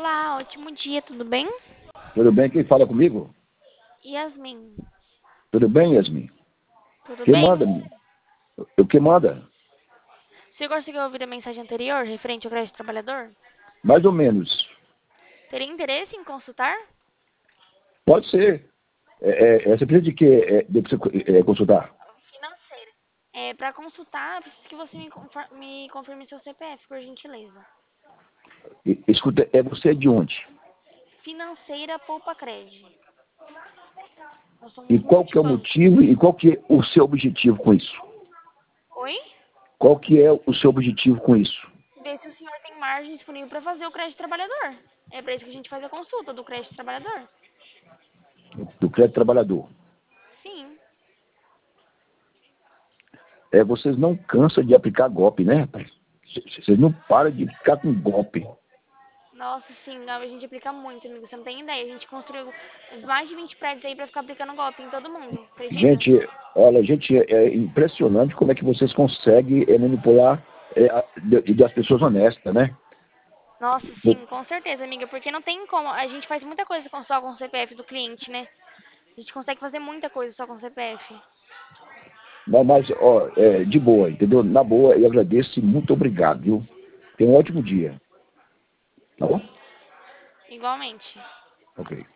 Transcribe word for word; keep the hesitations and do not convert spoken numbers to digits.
Olá, ótimo dia, tudo bem? Tudo bem? Quem fala comigo? Yasmin, Tudo bem, Yasmin? tudo Quem bem? manda, menino? O que manda? Você conseguiu ouvir a mensagem anterior, referente ao crédito trabalhador? Mais ou menos. Teria interesse em consultar? Pode ser. É, é, você precisa de quê? É, de você é, consultar? Financeira. É, para consultar, eu preciso que você me, confor- me confirme seu C P F, por gentileza. E- Escuta, é você de onde? Financeira Poupa Cred. Nós E somos qual que é o multibanco. motivo e qual que é o seu objetivo com isso? Oi? Qual que é o seu objetivo com isso? Ver se o senhor tem margem disponível para fazer o crédito trabalhador. É para isso que a gente faz a consulta do crédito trabalhador. Do crédito trabalhador. Sim. É, vocês não cansam de aplicar golpe, né, rapaz? C- Vocês não param de ficar com golpe. Nossa, sim, a gente aplica muito, amigo. Você não tem ideia. A gente construiu mais de vinte prédios aí pra ficar aplicando golpe em todo mundo. Acredita? Gente, olha, gente, é impressionante como é que vocês conseguem é, manipular é, a- de- das pessoas honestas, né? Nossa, sim, com certeza, amiga. Porque não tem como. A gente faz muita coisa com, só com o C P F do cliente, né? A gente consegue fazer muita coisa só com o C P F. Mas, mas, ó, é, de boa, entendeu? Na boa, eu agradeço e muito obrigado, viu? Tenha um ótimo dia. Tá bom? Igualmente. Ok.